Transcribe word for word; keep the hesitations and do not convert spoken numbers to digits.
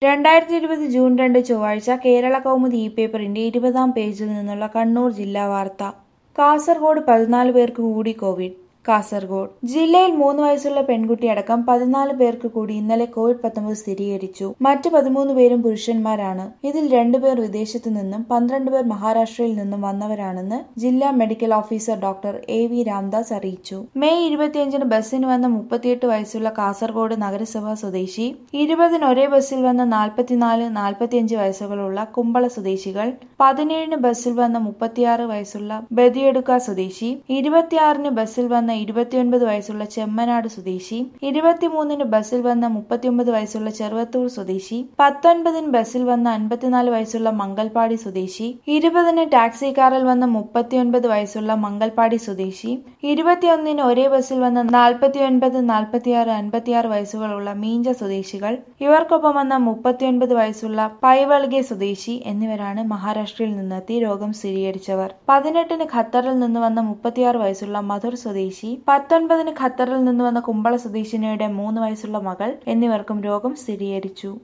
രണ്ടായിരത്തി ഇരുപത് ജൂൺ രണ്ട് ചൊവ്വാഴ്ച കേരള കൗമുദി ഇ പേപ്പറിന്റെ ഇരുപതാം പേജിൽ നിന്നുള്ള കണ്ണൂർ ജില്ലാ വാർത്ത. കാസർഗോഡ് പതിനാല് പേർക്ക് കൂടി കോവിഡ്. കാസർഗോഡ് ജില്ലയിൽ മൂന്ന് വയസ്സുള്ള പെൺകുട്ടിയടക്കം പതിനാല് പേർക്ക് കൂടി ഇന്നലെ കോവിഡ് പത്തൊമ്പത് സ്ഥിരീകരിച്ചു. മറ്റ് പതിമൂന്ന് പേരും പുരുഷന്മാരാണ്. ഇതിൽ രണ്ടുപേർ വിദേശത്തു നിന്നും പന്ത്രണ്ട് പേർ മഹാരാഷ്ട്രയിൽ നിന്നും വന്നവരാണെന്ന് ജില്ലാ medical officer doctor A V Ramdas അറിയിച്ചു. മെയ് ഇരുപത്തിയഞ്ചിന് ബസ്സിന് വന്ന മുപ്പത്തിയെട്ട് വയസ്സുള്ള കാസർഗോഡ് നഗരസഭാ സ്വദേശി, ഇരുപതിന് ഒരേ ബസ്സിൽ വന്ന നാൽപ്പത്തിനാല് നാൽപ്പത്തിയഞ്ച് വയസ്സുകളുള്ള കുമ്പള സ്വദേശികൾ, പതിനേഴിന് ബസ്സിൽ വന്ന മുപ്പത്തിയാറ് വയസ്സുള്ള ബദിയടുക്ക സ്വദേശി, ഇരുപത്തിയാറിന് ബസ്സിൽ വന്ന ഇരുപത്തിയൊൻപത് വയസ്സുള്ള ചെമ്മനാട് സ്വദേശി, ഇരുപത്തിമൂന്നിന് ബസ്സിൽ വന്ന മുപ്പത്തിയൊമ്പത് വയസ്സുള്ള ചെറുവത്തൂർ സ്വദേശി, പത്തൊൻപതിന് ബസ്സിൽ വന്ന അൻപത്തിനാല് വയസ്സുള്ള മംഗൽപാടി സ്വദേശി, ഇരുപതിന് ടാക്സി കാറിൽ വന്ന മുപ്പത്തിയൊൻപത് വയസ്സുള്ള മംഗൽപാടി സ്വദേശി, ഇരുപത്തിയൊന്നിന് ഒരേ ബസ്സിൽ വന്ന നാൽപ്പത്തിയൊൻപത് നാൽപ്പത്തിയാറ് അൻപത്തിയാറ് വയസ്സുകളുള്ള മീഞ്ച സ്വദേശികൾ, ഇവർക്കൊപ്പം വന്ന മുപ്പത്തിയൊൻപത് വയസ്സുള്ള പൈവൾഗെ സ്വദേശി എന്നിവരാണ് മഹാരാഷ്ട്രയിൽ നിന്നെത്തി രോഗം സ്ഥിരീകരിച്ചവർ. പതിനെട്ടിന് ഖത്തറിൽ നിന്ന് വന്ന മുപ്പത്തിയാറ് വയസ്സുള്ള മധുർ സ്വദേശി, പത്തൊൻപതിന് ഖത്തറിൽ നിന്ന് വന്ന കുമ്പള സ്വദേശിനിയുടെ മൂന്ന് വയസ്സുള്ള മകൾ എന്നിവർക്കും രോഗം സ്ഥിരീകരിച്ചു.